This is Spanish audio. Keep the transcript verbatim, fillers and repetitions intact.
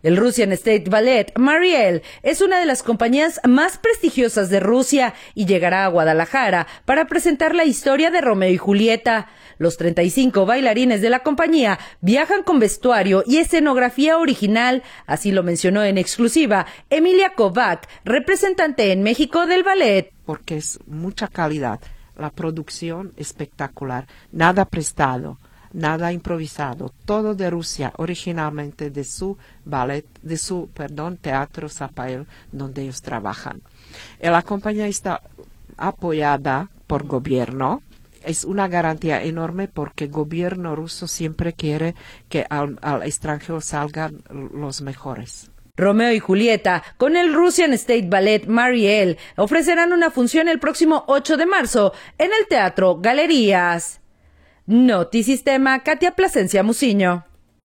El Russian State Ballet Mariel es una de las compañías más prestigiosas de Rusia y llegará a Guadalajara para presentar la historia de Romeo y Julieta. Los treinta y cinco bailarines de la compañía viajan con vestuario y escenografía original, así lo mencionó en exclusiva Emilia Kovac, representante en México del ballet. Porque es mucha calidad, la producción espectacular, nada prestado. Nada improvisado, todo de Rusia, originalmente de su ballet, de su, perdón, Teatro Zapael, donde ellos trabajan. La compañía está apoyada por gobierno. Es una garantía enorme porque el gobierno ruso siempre quiere que al, al extranjero salgan los mejores. Romeo y Julieta, con el Russian State Ballet Mariel, ofrecerán una función el próximo ocho de marzo en el Teatro Galerías. Notisistema, Katia Plasencia Muciño.